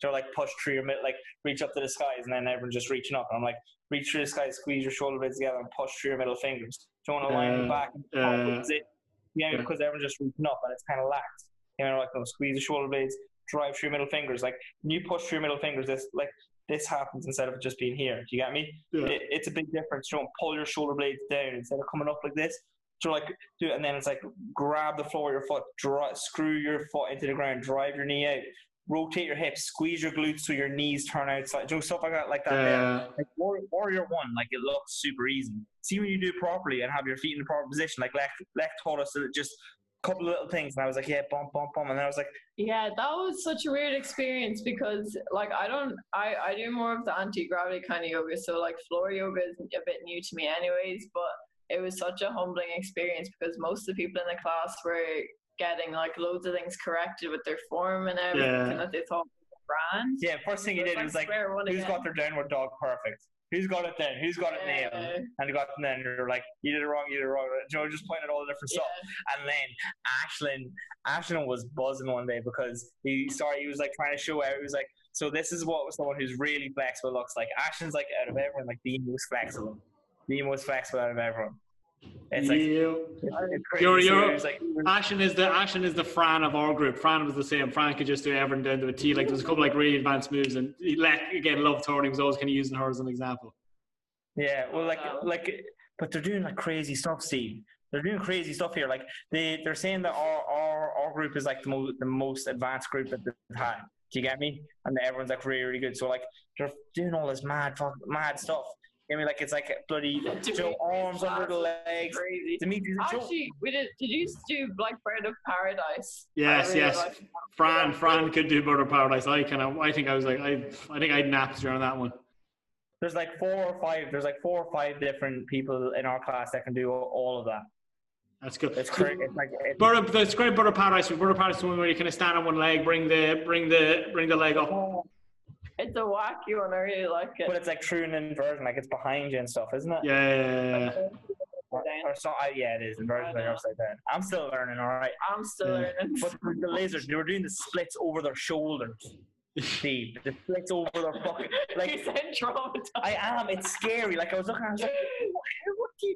they're like push through your mid, like reach up to the skies, and then everyone's just reaching up. And I'm like, reach through the skies, squeeze your shoulder blades together, and push through your middle fingers. Don't want to line them back. And Uh, uh, it. Yeah, yeah, because everyone's just reaching up, and it's kind of lax. You know, like no, squeeze the shoulder blades, drive through your middle fingers. Like when you push through your middle fingers, this like this happens instead of it just being here. Do you get me? Yeah. It, it's a big difference. You don't pull your shoulder blades down instead of coming up like this. So like do it, and then it's like grab the floor of your foot, draw, screw your foot into the ground, drive your knee out, rotate your hips, squeeze your glutes so your knees turn outside. Do stuff like that, like that. Uh, there. Like Warrior, Warrior One, like it looks super easy. See when you do it properly and have your feet in the proper position. Like Lech, Lech taught us just a couple of little things, and I was like, yeah, bump, bump, bump, and then I was like, Yeah, that was such a weird experience because, like, I don't, I, I do more of the anti-gravity kind of yoga, so, like, floor yoga is a bit new to me anyways, but it was such a humbling experience because most of the people in the class were getting, like, loads of things corrected with their form and everything Yeah. that they thought was grand. yeah, first thing you did was like, square one who's again. got their downward dog perfect? Who's got it then? Who's got it Yeah. nailed? And you got and then you're like, you did it wrong, you did it wrong. Joe just pointed all the different stuff. Yeah. And then Ashlyn, Ashlyn was buzzing one day because he started, he was like trying to show out. He was like, so this is what someone who's really flexible looks like. Ashlyn's like out of everyone, like the most flexible. The most flexible out of everyone. It's like, yeah. it's crazy. You're, So you're, he was like, Ashen is the Ashen is the Fran of our group. Fran was the same. Fran could just do everything down to a T. Like there's a couple like really advanced moves, and he let again love Tony was always kind of using her as an example. yeah, well, like, like, but they're doing like crazy stuff, Steve. They're doing crazy stuff here. Like they, they're saying that our, our, our group is like the most, the most advanced group that they've had. Do you get me? And everyone's like really, really good. So like they're doing all this mad, fuck, mad stuff. I mean, like it's like bloody Joe arms under the legs. Crazy. Dimitri, Joe, Actually, we did. Did you do Black Bird of Paradise? Yes, I really yes. liked that. Fran, Fran could do Butter Paradise. I kind of, I think I was like, I, I think I napped during that one. there's like four or five. There's like four or five different people in our class that can do all of that. That's good. It's crazy. It's like it's, Butter, that's great. Butter Paradise. Butter Paradise is one where you kind of stand on one leg, bring the, bring the, bring the leg up. It's a wacky one. I really like it. but it's like true and inversion. Like it's behind you and stuff, isn't it? Yeah, yeah, yeah, yeah. Or, or so, uh, yeah, it is inversion. Like upside down. I'm still learning. All right. I'm still Yeah. learning. But the lizards, they were doing the splits over their shoulders. Steve, the splits over their fucking He like. said traumatized. I am. It's scary. Like I was looking, I was like, what, what do you,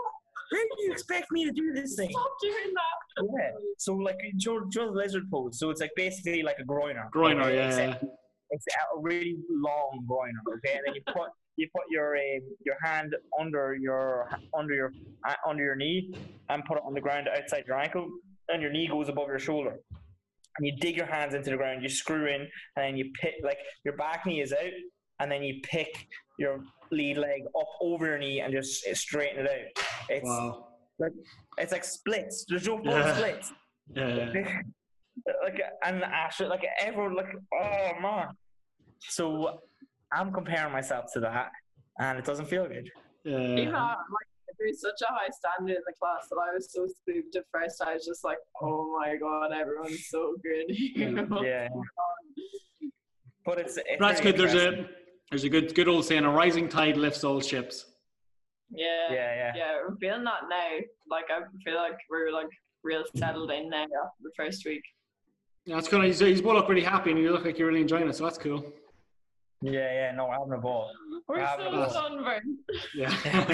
how do you expect me to do this thing? Stop doing that. Yeah. So like Joe, Joe's lizard pose. So it's like basically like a groiner. Groiner, okay? yeah, Except yeah. It's a really long groiner. Okay, and then you put you put your um, your hand under your under your uh, under your knee and put it on the ground outside your ankle, and your knee goes above your shoulder. And you dig your hands into the ground, you screw in, and then you pick, like, your back knee is out, and then you pick your lead leg up over your knee and just straighten it out. It's Wow. like it's like splits. There's no full Yeah. splits. Yeah, yeah. Like, and Ashley, like, everyone, like, oh, man. So I'm comparing myself to that, and it doesn't feel good. Even Yeah. I, like, there's such a high standard in the class that I was so spooked at first. I was just like, oh my god, everyone's so good. You know? Yeah. But it's, it's That's really good. There's interesting. a, there's a good, good old saying: a rising tide lifts all ships. Yeah, Yeah, yeah. yeah. We're feeling that now. Like I feel like we're like real settled in now after the first week. Yeah, that's kind of. He's, he's both look really happy, and you look like you're really enjoying it. So that's cool. Yeah, yeah, no, we're having a ball. We're Yeah, so but- sunburned. Yeah.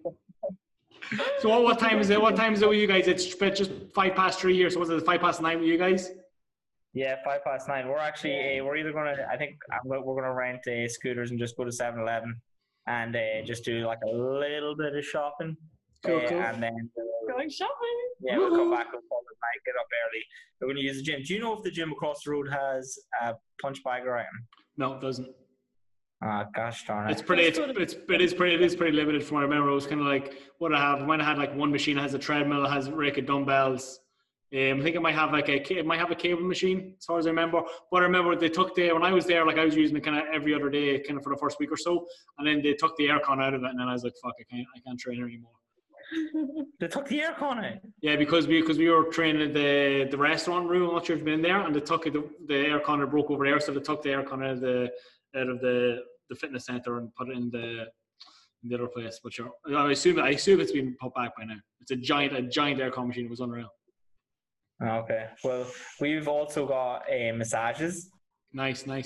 So what, what time is it? What time is it with you guys? It's just five past three here. So was it five past nine with you guys? Yeah, five past nine. We're actually, uh, we're either going to, I think I'm go- we're going to rent uh, scooters and just go to seven eleven and uh, just do like a little bit of shopping. Cool, Uh, cool. And then, uh, Going shopping. yeah, we'll come back, we'll call it night, get up early. We're going to use the gym. Do you know if the gym across the road has a punch bag or item? No, it doesn't. Ah, gosh darn it. It's pretty. It's, it's it is pretty. It is pretty limited. From what I remember, it was kind of like what I have. I might have had like one machine that has a treadmill, has a rake of dumbbells. Um, I think it might have like a ca- it might have a cable machine, as far as I remember. But I remember they took the when I was there, like I was using it kind of every other day, kind of for the first week or so, and then they took the aircon out of it, and then I was like, "Fuck, I can't, I can't train anymore." They took the aircon out. Yeah, because we because we were training at the the restaurant room. I'm not sure if you've been there, and they took it, the the aircon had broke over there, so they took the aircon out of the out of the the fitness center and put it in the in the other place. But sure, I assume I assume it's been put back by now. It's a giant a giant aircon machine. It was unreal. Okay. Well, we've also got uh, massages. Nice, nice.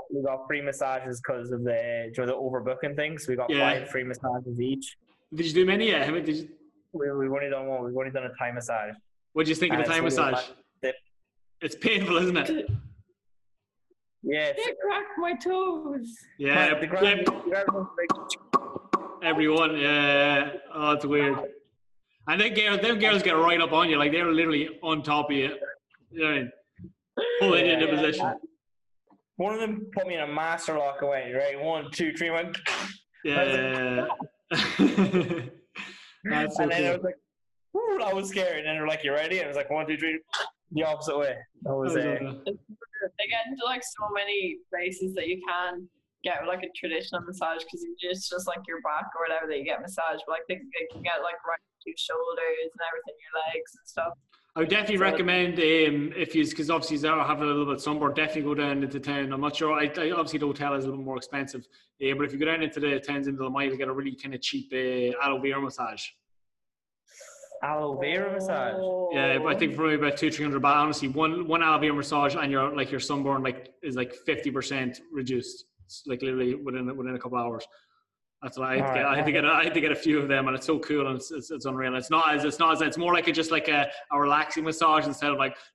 we got free massages because of the you know, the overbooking thing. So we got Yeah. five free massages each. Did you do many yet? How many did you, We, we've only done one. We've only done a Thai massage. what did you think of And the Thai it's really massage? fun. The- It's painful, isn't it? Yeah, it's, They cracked my toes. Yeah, the yeah, ground, the ground, like, everyone. Yeah, oh, it's weird. And then girls, them girls get right up on you, like they're literally on top of you. You know what I mean? Pulling you into Yeah. position. one of them put me in a master lock away. Right, one, two, three, one. Yeah. That's so and then I cool. was like, "Ooh," I was scared. And then they're like, "You ready?" And I was like, "One, two, three." The opposite way. That was That's uh, okay. They get into like so many places that you can get like a traditional massage because it's just like your back or whatever that you get massaged. But like they, they can get like right to your shoulders and everything, your legs and stuff. I would definitely recommend um, if you, because obviously you have a little bit of sunburn, definitely go down into town. I'm not sure. I, I obviously the hotel is a little more expensive, yeah, but if you go down into the towns into the mile, you get a really kind of cheap uh, aloe vera massage. aloe vera massage. Yeah, but I think for maybe about two, three hundred baht. Honestly, one one aloe vera massage and your like your sunburn like is like fifty percent reduced. It's like literally within within a couple of hours. That's what I had to get. I had to get. I had to get a few of them, and it's so cool and it's it's, it's unreal. It's not as it's not as it's more like a, just like a, a relaxing massage instead of like.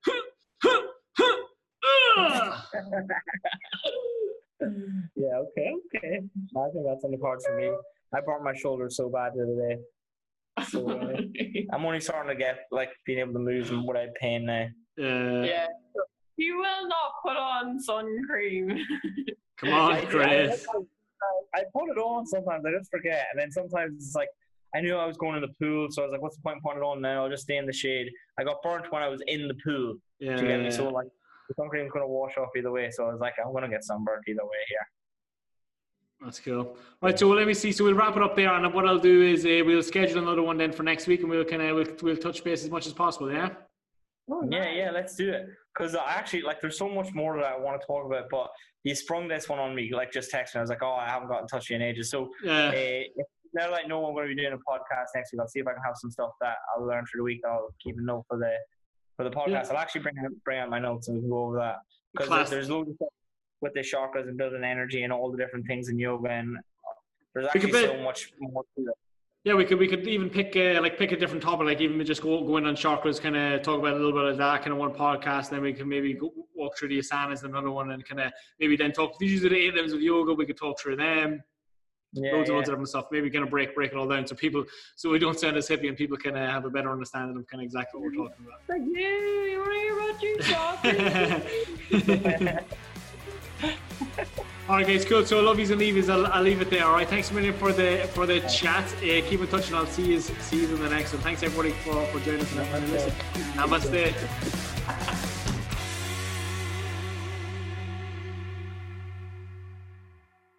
Yeah, okay, okay. I think that's on the cards for me. I burnt my shoulder so bad the other day. So uh, I'm only starting to get like being able to move them without pain now. Uh, Yeah. You will not put on sun cream. Come on, I, Chris. I, I put it on sometimes. I just forget, and then sometimes it's like I knew I was going in the pool, so I was like, "What's the point in putting it on now? I'll just stay in the shade." I got burnt when I was in the pool. Yeah, To get me, so like the sun cream's gonna wash off either way. So I was like, "I'm gonna get sunburnt either way here." That's cool. Right, so let me see. So we'll wrap it up there, and what I'll do is uh, we'll schedule another one then for next week, and we'll kind of we'll, we'll touch base as much as possible. Yeah. Yeah, yeah, let's do it. Because I actually, like, there's so much more that I want to talk about, but you sprung this one on me, like, just text me. I was like, oh, I haven't gotten in touch with you in ages. So Yeah. uh, if, now that I know I'm going to be doing a podcast next week, I'll see if I can have some stuff that I'll learn through the week. I'll keep a note for the for the podcast. Yeah. I'll actually bring out, bring out my notes and we can go over that. Because Class. there's, there's loads of stuff with the chakras and building energy and all the different things in yoga, and there's We could actually build- so much more to it. Yeah, we could we could even pick uh, like pick a different topic, like even just go go in on chakras, kind of talk about a little bit of that, kind of one podcast. Then we can maybe go, walk through the asanas, another one, and kind of maybe then talk. These are the eight limbs of yoga. We could talk through them. Yeah, loads and yeah. loads of different stuff. Maybe kind of break break it all down so people, so we don't sound as hippie and people can uh, have a better understanding of kind of exactly what we're talking about. Like, yeah, you want to hear about your chakras? All right, guys, cool. So, love yous and leave yous. I'll, I'll leave it there. All right, thanks a million for the for the chat. Uh, keep in touch, and I'll see you see you in the next one. Thanks everybody for for joining us and listening. Namaste.